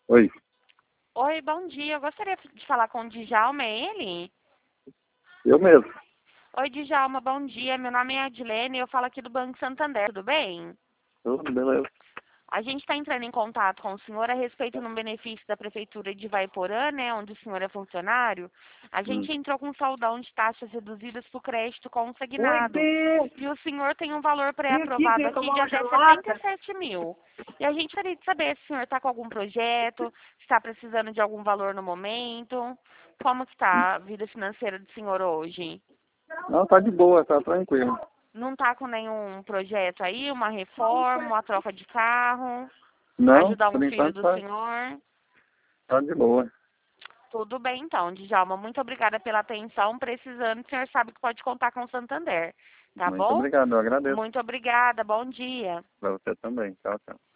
Oi, Oi, bom dia. Eu gostaria de falar com o Djalma, é ele? eu mesmo. Oi, Djalma, bom dia. Meu nome é Adilene e eu falo aqui do Banco Santander, tudo bem? Tudo beleza. A gente está entrando em contato com o senhor a respeito de um benefício da Prefeitura de Ivaiporã, né, onde o senhor é funcionário. A Hum. gente entrou com um saudão de taxas reduzidas para o crédito Oi, consignado. Bê! E o senhor tem um valor Vem aqui, pré-aprovado quer aqui tomar de uma até gelada? 67 mil. E a gente gostaria de saber se o senhor está com algum projeto, se está precisando de algum valor no momento. Como que está a vida financeira do senhor hoje? Não, tá de boa, tá tranquilo. Não está com nenhum projeto aí, uma reforma, uma troca de carro, Não, ajudar um por filho enquanto do tá, senhor? tá de boa. Tudo bem então, Djalma. Muito obrigada pela atenção. Precisando, o senhor sabe que pode contar com o Santander. Tá Muito bom? obrigado, eu agradeço. Muito obrigada. Bom dia. Pra você também. Tchau, tchau.